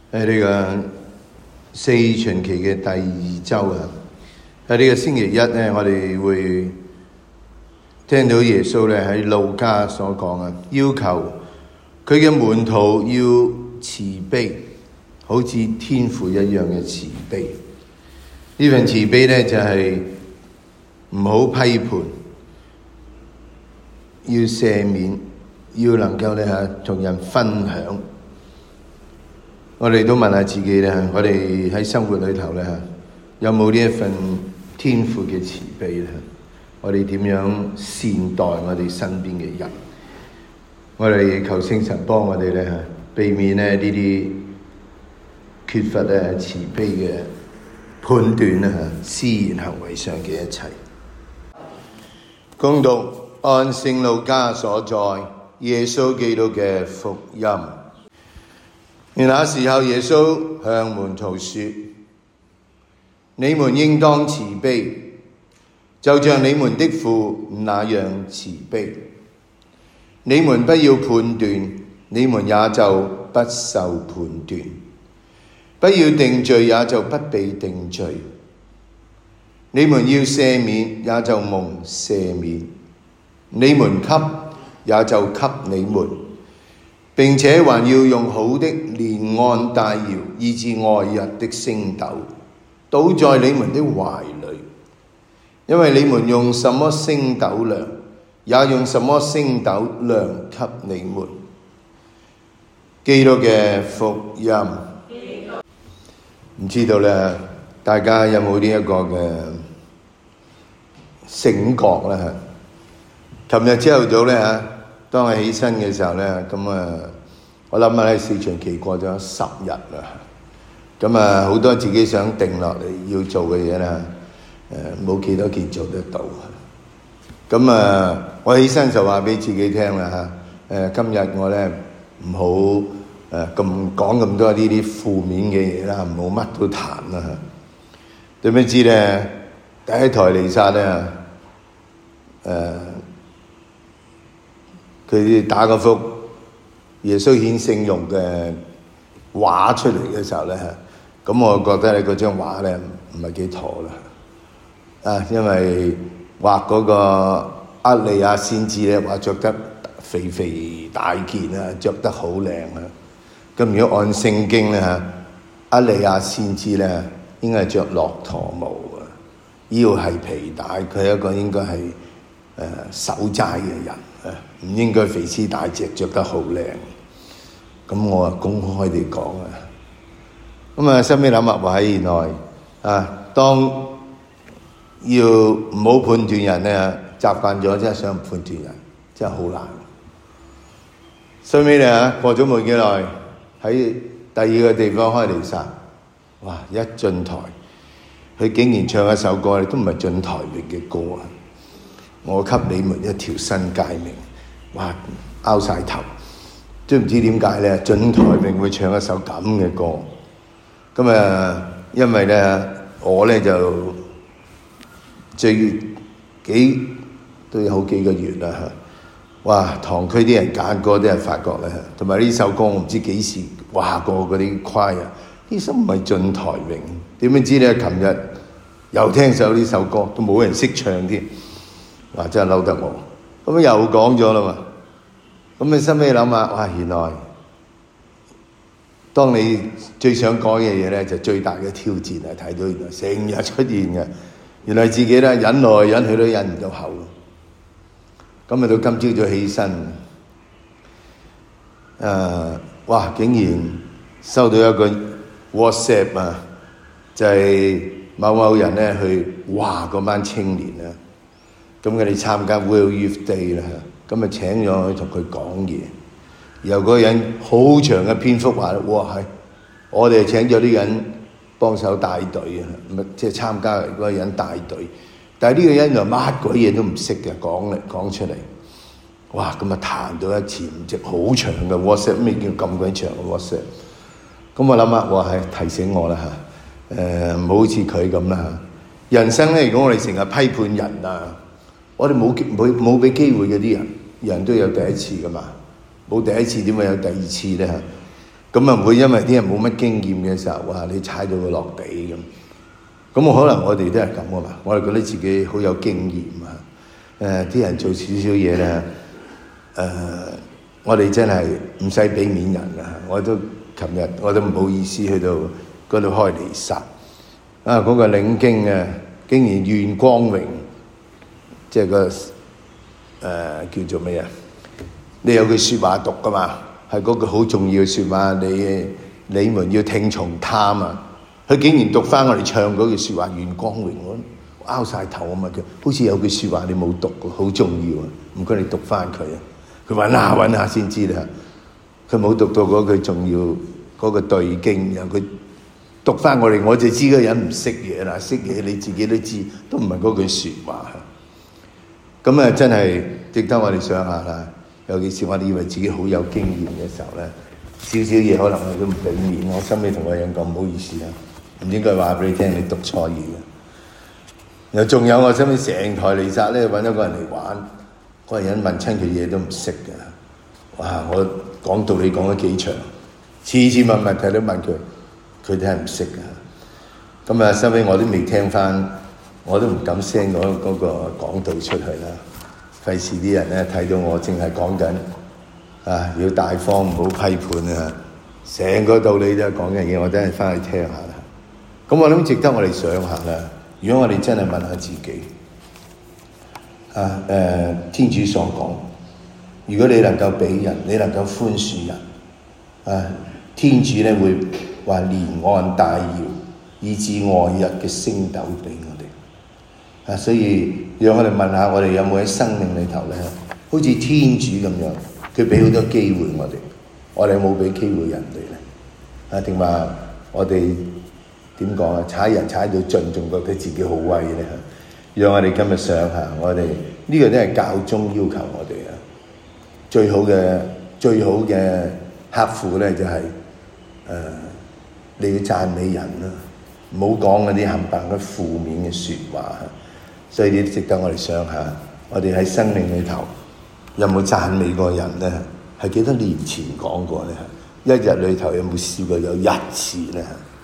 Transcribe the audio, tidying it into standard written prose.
喺呢個四旬期嘅第2週啊，喺呢個星期一咧，我哋會聽到耶穌咧喺路加所講啊，要求佢嘅門徒要慈悲，好似天父一樣嘅慈悲。呢份慈悲咧就係唔好批判，要赦免，要能夠咧同人分享。我哋都問下自己咧，我哋喺生活裏頭咧，有冇呢一份天父嘅慈悲咧？我哋點樣善待我哋身邊嘅人？我哋求聖神幫我哋咧，避免咧呢啲缺乏咧慈悲嘅判斷啦，思言行為上嘅一切。恭讀按聖路加所載耶穌基督嘅福音。那時候，耶穌向門徒說：你們應當慈悲，就像你們的父那樣慈悲。你們不要判斷，你們也就不受判斷；不要定罪，也就不被定罪。你們要赦免，也就蒙赦免；你們給，也就給你們。並且還要用好的連按帶搖，以致外溢的升斗倒在你們的懷裏。因為你們用什麼升斗量，也用什麼升斗量給你們。基督嘅福音。唔知道咧，大家有冇呢一個嘅醒覺咧？琴日朝頭早咧嚇，當我起身嘅時候咧，咁我諗下咧4旬期過咗10日啦，咁好多自己想定落嚟要做嘅嘢咧，冇幾多件做得到。咁我起身就話俾自己聽啦嚇，今日我咧唔好講咁多呢啲負面嘅嘢啦，唔好乜都談啦嚇。點不知咧第一台彌撒咧，佢打嗰幅耶穌顯聖容嘅畫出嚟嘅時候咧，咁我覺得咧嗰張畫咧唔係幾妥啦，因為畫嗰個厄利亞先知咧，話着得肥肥大件啊，着得好靚啊。咁如果按聖經咧嚇，厄利亞先知咧應該係着駱駝毛啊，腰係皮帶，佢係一個應該係守齋嘅人。唔應該肥屍大隻，着得好靚。咁我公開地講啊。咁收尾諗下話喺原來當要唔好判斷人咧，習慣咗真係想判斷人，真係好難。收尾咧過咗冇幾耐，喺第二個地方開彌撒，哇！一進台，佢竟然唱一首歌，都唔係進台名嘅歌啊！我給你們一條新誡命，哇！拗晒頭，都唔知點解咧，進台名會唱一首咁嘅歌。咁因為咧，我咧就都有好幾個月啦嚇。哇！堂區啲人揀歌都係發覺咧，同埋呢首歌我唔知幾時話過嗰啲誇啊，呢首唔係進台名，點樣知咧？琴日又聽首呢首歌，都冇人識唱添。哇！真係嬲得我，咁又講咗啦嘛。咁你心尾諗下，哇！原來當你最想講嘅嘢咧，就最大嘅挑戰係睇到原來成日出現嘅。原來自己咧忍來忍去都忍唔到口。咁到今朝早起身，哇！竟然收到一個 WhatsApp 啊，就係某某人咧去哇嗰班青年啊。咁佢哋參加 World Youth Day 啦，咁請咗我去同佢講嘢，然後嗰個人好長嘅篇幅話：哇係，我哋請咗啲人幫手帶隊啊，即係參加嗰個人帶隊，但係呢個人就乜鬼嘢都唔識嘅，講出嚟，哇！咁彈到一前即好長嘅 WhatsApp， 咩叫咁鬼長嘅 WhatsApp？ 咁我諗下，哇係提醒我啦嚇，唔好似佢咁啦嚇。人生咧，如果我哋成日批判人啊，我哋冇俾機會嗰啲人都有第一次噶嘛，冇第一次點會有第二次咧？ 咁啊唔會因為啲人冇乜經驗嘅時候，哇！你踩到佢落地咁。咁可能我哋都係咁噶嘛，我哋覺得自己好有經驗啊。啲人做少少嘢咧，我哋真係唔使俾面人啊！琴日我都唔好意思去到嗰度開彌撒啊！嗰個領經啊，竟然願光榮，即係個叫做咩啊？你有句説話讀噶嘛？係嗰句好重要嘅説話，你們要聽從他嘛。佢竟然讀翻我哋唱嗰句説話，願光榮，我拗晒頭啊嘛！佢好似有句説話你冇讀，好重要啊！唔該你讀翻佢啊！佢揾下先知啦。佢冇讀到嗰句重要嗰個對經，然後佢讀翻我哋，我就知嗰個人唔識嘢啦。識嘢你自己都知，都唔係嗰句説話。咁啊，真係值得我哋想下啦。尤其是我哋以為自己好有經驗嘅時候咧，少少嘢可能我都唔俾面。我心裏同個人講唔好意思啊，唔應該話俾你聽你讀錯嘢嘅。然後仲有我心裏成台彌撒咧揾咗個人嚟玩，嗰個人問親佢嘢都唔識嘅。哇！我講道理講咗幾長，次問問題都問佢，佢都係唔識嘅。咁啊，收尾我都未聽翻，我都唔敢 send 嗰個講道出去啦。費事啲人咧睇到我淨係講緊啊，要大方唔好批判啊，成個道理都係講緊嘢，我真係翻去聽下啦。咁我諗值得我哋想下啦。如果我哋真係問下自己啊，天主所講，如果你能夠俾人，你能夠寬恕人啊，天主咧會話連岸大搖，以致外日嘅星斗俾我哋。啊，所以讓我哋問下，我哋有冇喺生命裏頭咧，好似天主咁樣，佢俾好多機會我哋有冇俾機會人哋咧？啊，定話我哋點講啊？踩人踩到盡，仲覺得自己好威咧？讓我哋今日想下，我哋呢個都係教宗要求我哋啊，最好嘅刻苦咧就係你要讚美人啦，唔好講嗰啲冚唪唥嘅負面嘅説話。所以你值得我哋想下，我哋喺生命裏頭有冇讚美過人咧？係幾多年前講過咧？一日裏頭有冇試過有一次咧？